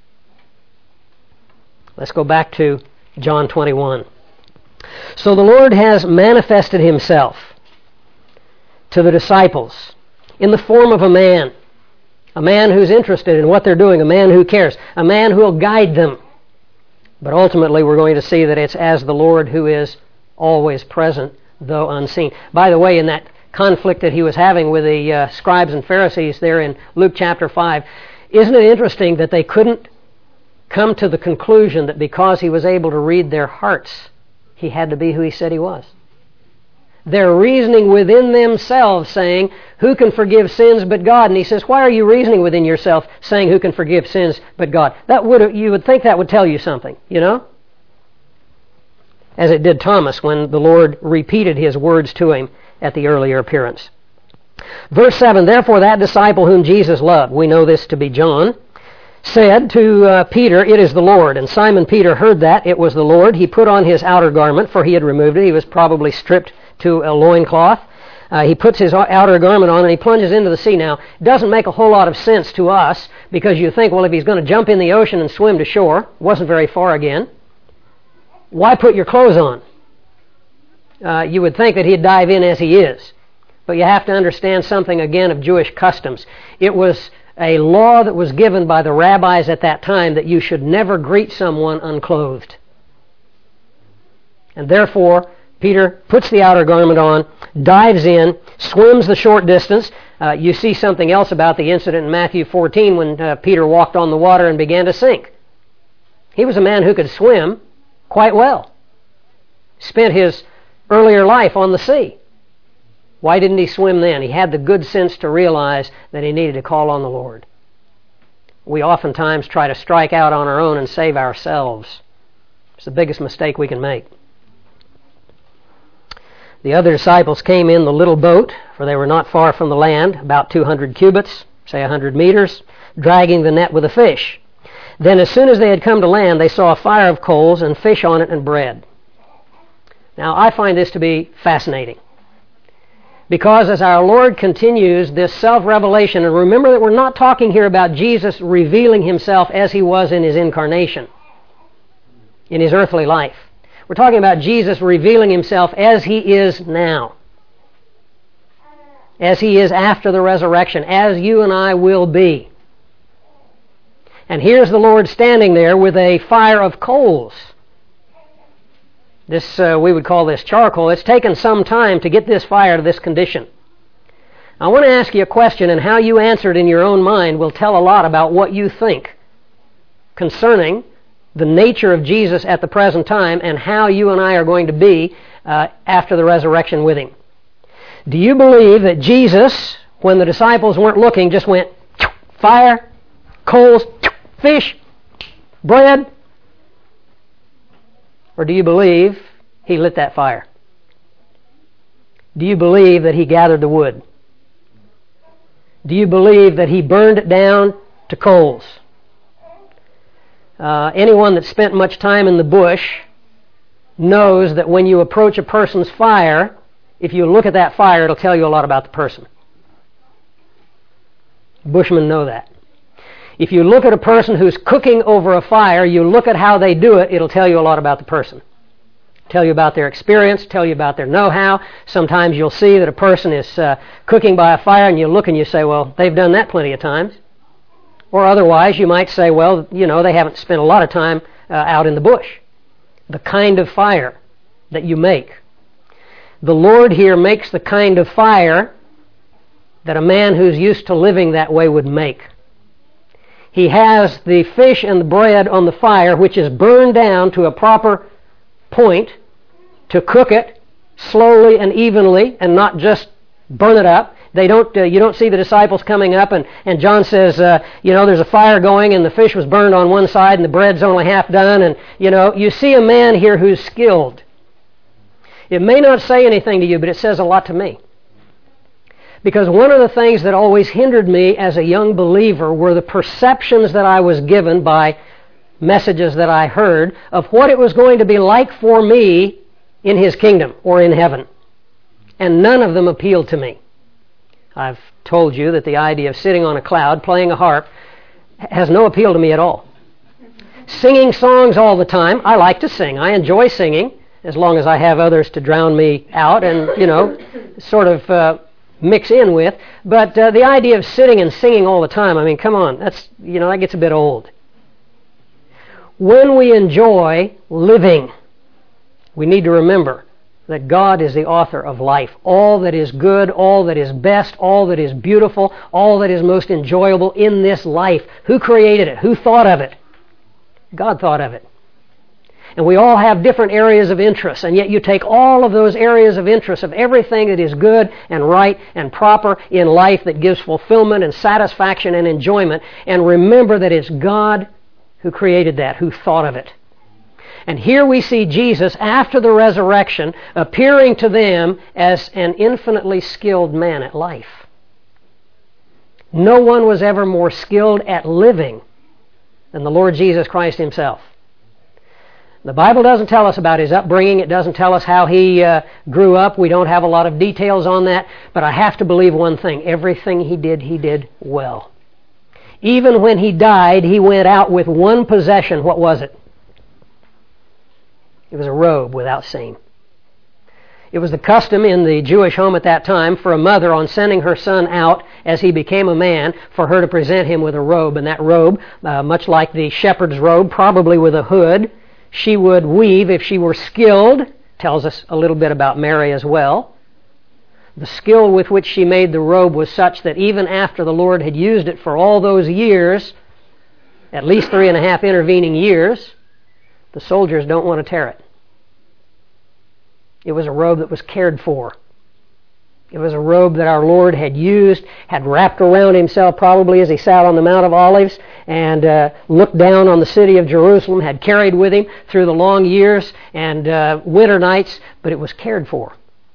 Let's go back to John twenty-one. So the Lord has manifested himself to the disciples in the form of a man. A man who's interested in what they're doing. A man who cares. A man who will guide them. But ultimately we're going to see that it's as the Lord who is always present, though unseen. By the way, in that conflict that he was having with the uh, scribes and Pharisees there in Luke chapter five, isn't it interesting that they couldn't come to the conclusion that because he was able to read their hearts, he had to be who he said he was? They're reasoning within themselves saying, who can forgive sins but God? And he says, why are you reasoning within yourself saying who can forgive sins but God? That would, you would think that would tell you something, you know? As it did Thomas when the Lord repeated his words to him at the earlier appearance. Verse seven, therefore that disciple whom Jesus loved, we know this to be John, said to uh, Peter, it is the Lord. And Simon Peter heard that it was the Lord. He put on his outer garment, for he had removed it. He was probably stripped to a loincloth. Uh, he puts his outer garment on and he plunges into the sea. Now, it doesn't make a whole lot of sense to us because you think, well, if he's going to jump in the ocean and swim to shore, wasn't very far again, why put your clothes on? Uh, you would think that he'd dive in as he is. But you have to understand something again of Jewish customs. It was a law that was given by the rabbis at that time that you should never greet someone unclothed. And therefore, Peter puts the outer garment on, dives in, swims the short distance. Uh, you see something else about the incident in Matthew fourteen when uh, Peter walked on the water and began to sink. He was a man who could swim quite well. Spent his earlier life on the sea. Why didn't he swim then? He had the good sense to realize that he needed to call on the Lord. We oftentimes try to strike out on our own and save ourselves. It's the biggest mistake we can make. The other disciples came in the little boat, for they were not far from the land, about two hundred cubits, say one hundred meters, dragging the net with a fish. Then as soon as they had come to land, they saw a fire of coals and fish on it and bread. Now, I find this to be fascinating. Because as our Lord continues this self-revelation, and remember that we're not talking here about Jesus revealing himself as he was in his incarnation, in his earthly life. We're talking about Jesus revealing himself as he is now, as he is after the resurrection, as you and I will be. And here's the Lord standing there with a fire of coals. This, uh, we would call this charcoal. It's taken some time to get this fire to this condition. I want to ask you a question, and how you answer it in your own mind will tell a lot about what you think concerning the nature of Jesus at the present time and how you and I are going to be uh, after the resurrection with him. Do you believe that Jesus, when the disciples weren't looking, just went fire, coals, fish, bread? Or do you believe he lit that fire? Do you believe that he gathered the wood? Do you believe that he burned it down to coals? Uh, anyone that spent much time in the bush knows that when you approach a person's fire, if you look at that fire, it'll tell you a lot about the person. Bushmen know that. If you look at a person who's cooking over a fire, you look at how they do it, it'll tell you a lot about the person. tell you about their experience, tell you about their know-how. Sometimes you'll see that a person is uh, cooking by a fire and you look and you say, well, they've done that plenty of times. Or otherwise, you might say, well, you know, they haven't spent a lot of time uh, out in the bush. The kind of fire that you make. The Lord here makes the kind of fire that a man who's used to living that way would make. He has the fish and the bread on the fire, which is burned down to a proper point to cook it slowly and evenly and not just burn it up. They don't. Uh, you don't see the disciples coming up, and, and John says, uh, you know, there's a fire going, and the fish was burned on one side, and the bread's only half done, and, you know, you see a man here who's skilled. It may not say anything to you, but it says a lot to me. Because one of the things that always hindered me as a young believer were the perceptions that I was given by messages that I heard of what it was going to be like for me in His kingdom or in heaven. And none of them appealed to me. I've told you that the idea of sitting on a cloud playing a harp has no appeal to me at all. Singing songs all the time, I like to sing. I enjoy singing as long as I have others to drown me out and, you know, sort of uh, mix in with. But uh, the idea of sitting and singing all the time, I mean, come on, that's, you know, that gets a bit old. When we enjoy living, we need to remember that God is the author of life. All that is good, all that is best, all that is beautiful, all that is most enjoyable in this life. Who created it? Who thought of it? God thought of it. And we all have different areas of interest, and yet you take all of those areas of interest of everything that is good and right and proper in life that gives fulfillment and satisfaction and enjoyment, and remember that it's God who created that, who thought of it. And here we see Jesus, after the resurrection, appearing to them as an infinitely skilled man at life. No one was ever more skilled at living than the Lord Jesus Christ Himself. The Bible doesn't tell us about His upbringing. It doesn't tell us how He uh, grew up. We don't have a lot of details on that. But I have to believe one thing. Everything He did, He did well. Even when He died, He went out with one possession. What was it? It was a robe without seam. It was the custom in the Jewish home at that time for a mother, on sending her son out as he became a man, for her to present him with a robe. And that robe, uh, much like the shepherd's robe, probably with a hood, she would weave if she were skilled. Tells us a little bit about Mary as well. The skill with which she made the robe was such that even after the Lord had used it for all those years, at least three and a half intervening years, the soldiers don't want to tear it. It was a robe that was cared for. It was a robe that our Lord had used, had wrapped around Himself probably as He sat on the Mount of Olives and uh, looked down on the city of Jerusalem, had carried with Him through the long years and uh, winter nights, but it was cared for.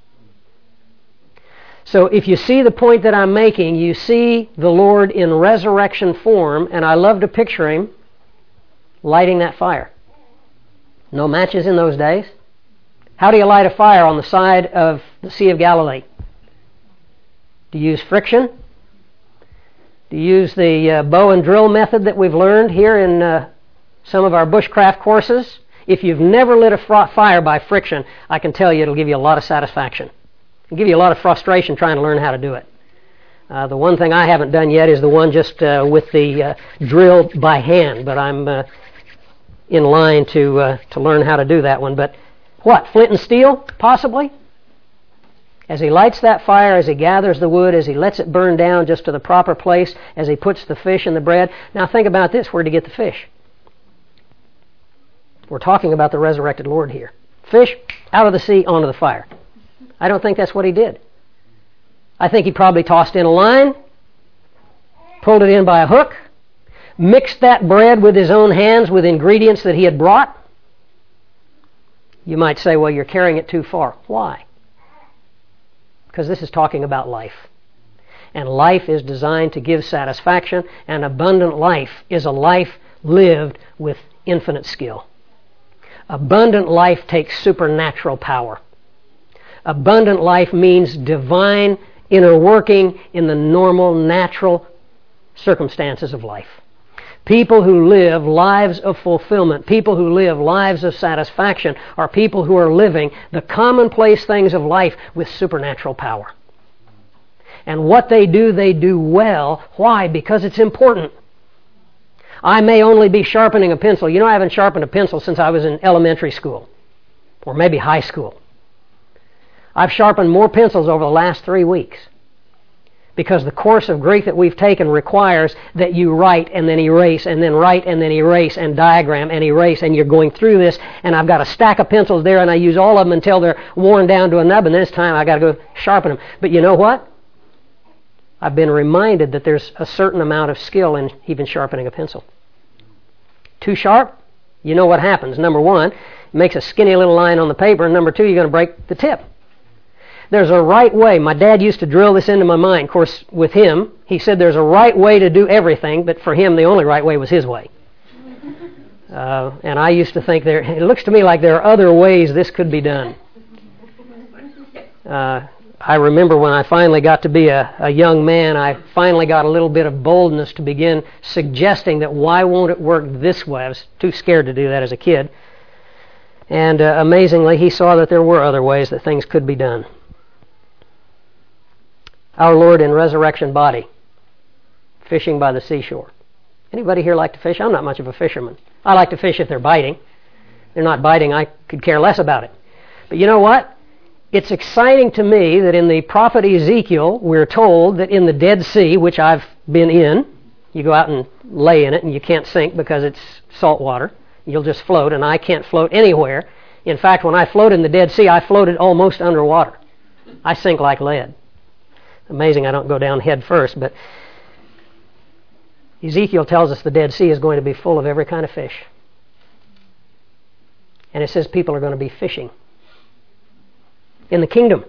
So if you see the point that I'm making, you see the Lord in resurrection form, and I love to picture Him lighting that fire. No matches in those days. How do you light a fire on the side of the Sea of Galilee? Do you use friction? Do you use the uh, bow and drill method that we've learned here in uh, some of our bushcraft courses? If you've never lit a fr- fire by friction, I can tell you it'll give you a lot of satisfaction. It'll give you a lot of frustration trying to learn how to do it. Uh, the one thing I haven't done yet is the one just uh, with the uh, drill by hand, but I'm uh, in line to uh, to learn how to do that one. But what, flint and steel, possibly? As he lights that fire, as he gathers the wood, as he lets it burn down just to the proper place, as he puts the fish in the bread. Now think about this, where to get the fish? We're talking about the resurrected Lord here. Fish, out of the sea, onto the fire. I don't think that's what He did. I think He probably tossed in a line, pulled it in by a hook, mixed that bread with His own hands with ingredients that He had brought. You might say, well, you're carrying it too far. Why? Because this is talking about life. And life is designed to give satisfaction, and abundant life is a life lived with infinite skill. Abundant life takes supernatural power. Abundant life means divine inner working in the normal, natural circumstances of life. People who live lives of fulfillment, people who live lives of satisfaction, are people who are living the commonplace things of life with supernatural power. And what they do, they do well. Why? Because it's important. I may only be sharpening a pencil. You know, I haven't sharpened a pencil since I was in elementary school, or maybe high school. I've sharpened more pencils over the last three weeks. Because the course of Greek that we've taken requires that you write and then erase and then write and then erase and diagram and erase, and you're going through this, and I've got a stack of pencils there and I use all of them until they're worn down to a nub, and this time I've got to go sharpen them. But you know what? I've been reminded that there's a certain amount of skill in even sharpening a pencil. Too sharp? You know what happens. Number one, it makes a skinny little line on the paper, and number two, you're going to break the tip. There's a right way. My dad used to drill this into my mind. Of course, with him, he said there's a right way to do everything, but for him, the only right way was his way. Uh, and I used to think there, it looks to me like there are other ways this could be done. Uh, I remember when I finally got to be a, a young man, I finally got a little bit of boldness to begin suggesting that why won't it work this way? I was too scared to do that as a kid. And uh, amazingly, he saw that there were other ways that things could be done. Our Lord in resurrection body, fishing by the seashore. Anybody here like to fish? I'm not much of a fisherman. I like to fish if they're biting. If they're not biting, I could care less about it. But you know what? It's exciting to me that in the prophet Ezekiel, we're told that in the Dead Sea, which I've been in, you go out and lay in it and you can't sink because it's salt water. You'll just float, and I can't float anywhere. In fact, when I floated in the Dead Sea, I floated almost underwater. I sink like lead. Amazing I don't go down head first, but Ezekiel tells us the Dead Sea is going to be full of every kind of fish. And it says people are going to be fishing in the kingdom.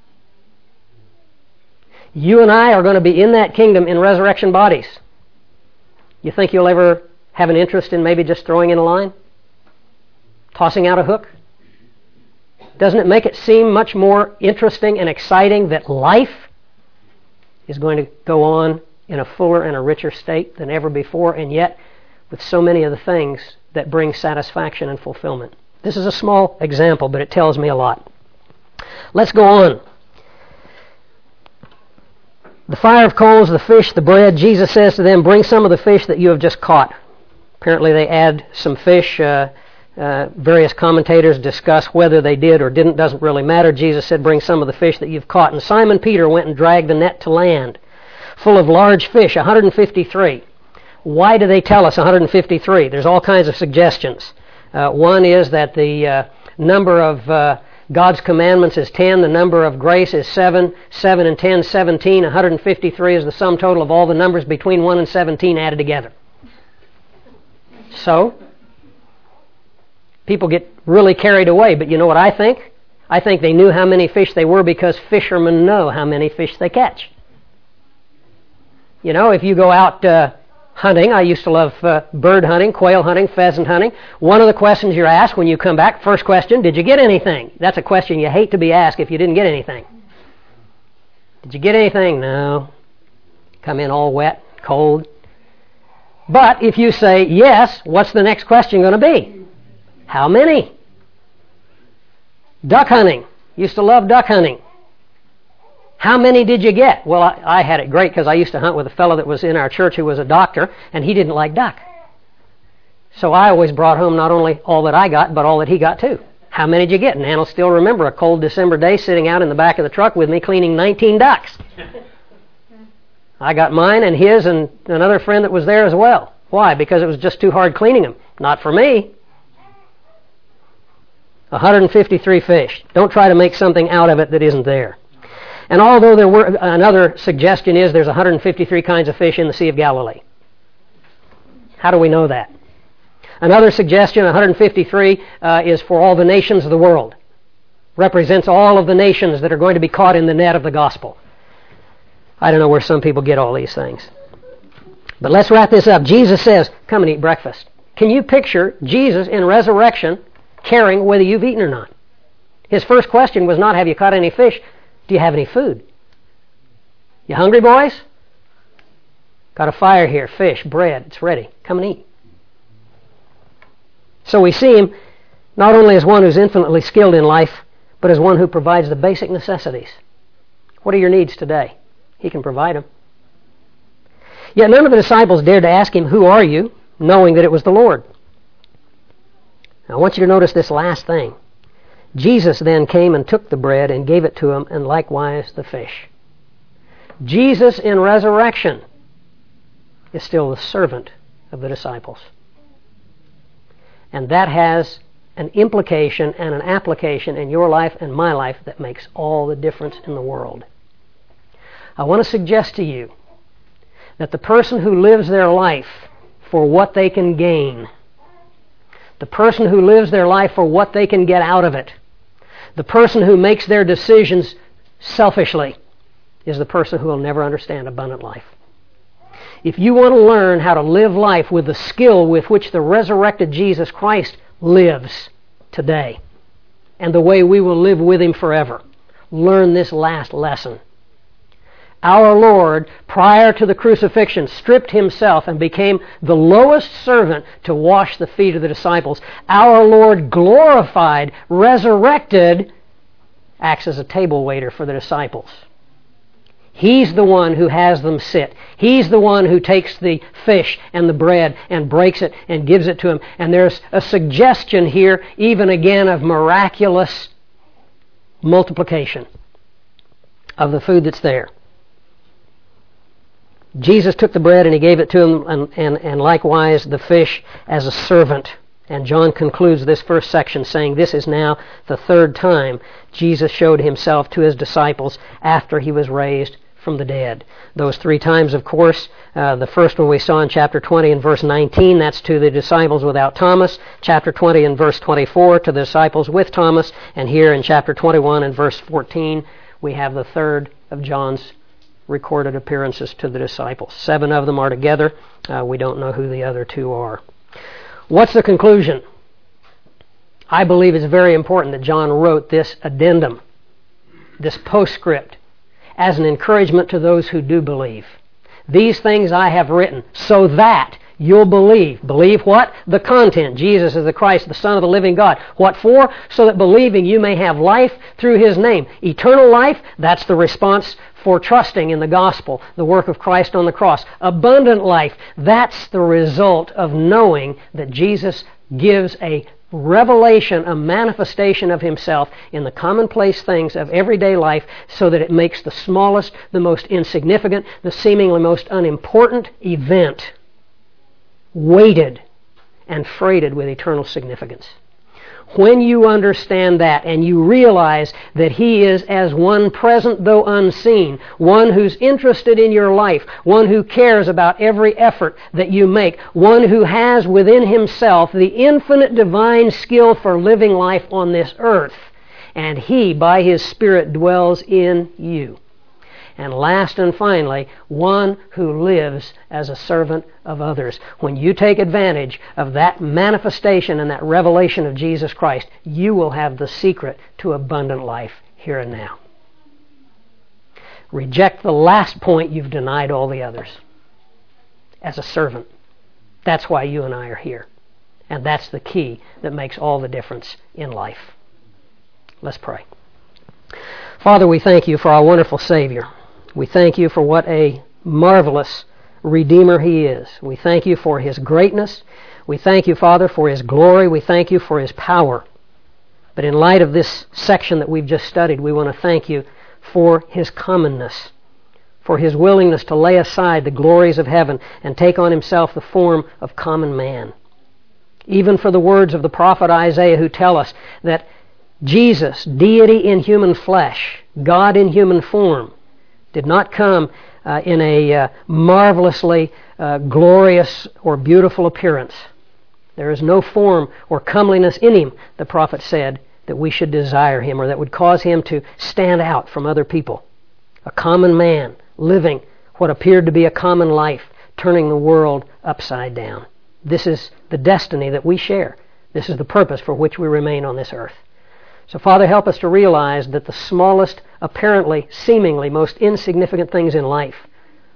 You and I are going to be in that kingdom in resurrection bodies. You think you'll ever have an interest in maybe just throwing in a line? Tossing out a hook? Doesn't it make it seem much more interesting and exciting that life is going to go on in a fuller and a richer state than ever before, and yet with so many of the things that bring satisfaction and fulfillment? This is a small example, but it tells me a lot. Let's go on. The fire of coals, the fish, the bread, Jesus says to them, bring some of the fish that you have just caught. Apparently they add some fish. Uh, uh, various commentators discuss whether they did or didn't. Doesn't really matter. Jesus said, bring some of the fish that you've caught. And Simon Peter went and dragged the net to land, full of large fish, one hundred fifty-three. Why do they tell us one hundred fifty-three? There's all kinds of suggestions. Uh, one is that the uh, number of uh, God's commandments is ten, the number of grace is seven, seven and ten, seventeen, one hundred fifty-three is the sum total of all the numbers between one and seventeen added together. So, people get really carried away, but you know what I think? I think they knew how many fish they were because fishermen know how many fish they catch. You know, if you go out uh, hunting, I used to love uh, bird hunting, quail hunting, pheasant hunting. One of the questions you're asked when you come back, first question, did you get anything? That's a question you hate to be asked if you didn't get anything. Did you get anything? No. Come in all wet, cold. But if you say yes, what's the next question going to be? How many? Duck hunting. Used to love duck hunting. How many did you get? Well, I, I had it great because I used to hunt with a fellow that was in our church who was a doctor, and he didn't like duck. So I always brought home not only all that I got, but all that he got too. How many did you get? And Ann will still remember a cold December day sitting out in the back of the truck with me cleaning nineteen ducks. I got mine and his and another friend that was there as well. Why? Because it was just too hard cleaning them. Not for me. one hundred fifty-three fish. Don't try to make something out of it that isn't there. And although there were, another suggestion is there's one hundred fifty-three kinds of fish in the Sea of Galilee. How do we know that? Another suggestion, one hundred fifty-three, uh, is for all the nations of the world. Represents all of the nations that are going to be caught in the net of the gospel. I don't know where some people get all these things. But let's wrap this up. Jesus says, come and eat breakfast. Can you picture Jesus in resurrection caring whether you've eaten or not? His first question was not, have you caught any fish? Do you have any food? You hungry, boys? Got a fire here, fish, bread, it's ready. Come and eat. So we see him not only as one who's infinitely skilled in life, but as one who provides the basic necessities. What are your needs today? He can provide them. Yet none of the disciples dared to ask him, "Who are you?" knowing that it was the Lord. Now, I want you to notice this last thing. Jesus then came and took the bread and gave it to him, and likewise the fish. Jesus in resurrection is still the servant of the disciples. And that has an implication and an application in your life and my life that makes all the difference in the world. I want to suggest to you that the person who lives their life for what they can gain, the person who lives their life for what they can get out of it, the person who makes their decisions selfishly, is the person who will never understand abundant life. If you want to learn how to live life with the skill with which the resurrected Jesus Christ lives today, and the way we will live with him forever, learn this last lesson. Our Lord, prior to the crucifixion, stripped himself and became the lowest servant to wash the feet of the disciples. Our Lord, glorified, resurrected, acts as a table waiter for the disciples. He's the one who has them sit. He's the one who takes the fish and the bread and breaks it and gives it to them. And there's a suggestion here, even again, of miraculous multiplication of the food that's there. Jesus took the bread and he gave it to him, and, and, and likewise the fish as a servant. And John concludes this first section saying, this is now the third time Jesus showed himself to his disciples after he was raised from the dead. Those three times, of course, uh, the first one we saw in chapter twenty and verse nineteen, that's to the disciples without Thomas. Chapter twenty and verse twenty-four, to the disciples with Thomas. And here in chapter twenty-one and verse fourteen, we have the third of John's recorded appearances to the disciples. Seven of them are together. Uh, we don't know who the other two are. What's the conclusion? I believe it's very important that John wrote this addendum, this postscript, as an encouragement to those who do believe. These things I have written so that you'll believe. Believe what? The content. Jesus is the Christ, the Son of the living God. What for? So that believing you may have life through his name. Eternal life, that's the response for trusting in the gospel, the work of Christ on the cross. Abundant life, that's the result of knowing that Jesus gives a revelation, a manifestation of himself in the commonplace things of everyday life so that it makes the smallest, the most insignificant, the seemingly most unimportant event weighted and freighted with eternal significance. When you understand that and you realize that he is as one present though unseen, one who's interested in your life, one who cares about every effort that you make, one who has within himself the infinite divine skill for living life on this earth, and he, by his Spirit, dwells in you. And last and finally, one who lives as a servant of others. When you take advantage of that manifestation and that revelation of Jesus Christ, you will have the secret to abundant life here and now. Reject the last point, you've denied all the others. As a servant. That's why you and I are here. And that's the key that makes all the difference in life. Let's pray. Father, we thank you for our wonderful Savior. We thank you for what a marvelous Redeemer he is. We thank you for his greatness. We thank you, Father, for his glory. We thank you for his power. But in light of this section that we've just studied, we want to thank you for his commonness, for his willingness to lay aside the glories of heaven and take on himself the form of common man. Even for the words of the prophet Isaiah, who tell us that Jesus, deity in human flesh, God in human form, did not come uh, in a uh, marvelously uh, glorious or beautiful appearance. There is no form or comeliness in him, the prophet said, that we should desire him or that would cause him to stand out from other people. A common man living what appeared to be a common life, turning the world upside down. This is the destiny that we share. This is the purpose for which we remain on this earth. So, Father, help us to realize that the smallest, apparently, seemingly most insignificant things in life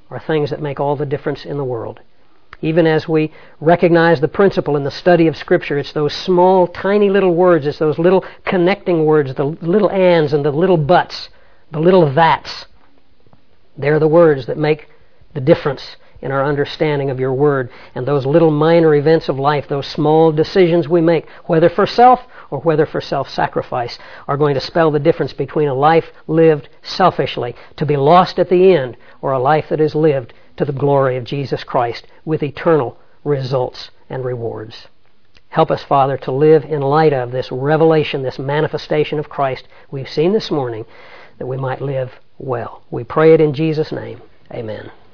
are things that make all the difference in the world. Even as we recognize the principle in the study of Scripture, it's those small, tiny little words, it's those little connecting words, the little ands and the little buts, the little that's. They're the words that make the difference in our understanding of your Word. And those little minor events of life, those small decisions we make, whether for self or whether for self-sacrifice, are going to spell the difference between a life lived selfishly, to be lost at the end, or a life that is lived to the glory of Jesus Christ with eternal results and rewards. Help us, Father, to live in light of this revelation, this manifestation of Christ we've seen this morning, that we might live well. We pray it in Jesus' name. Amen.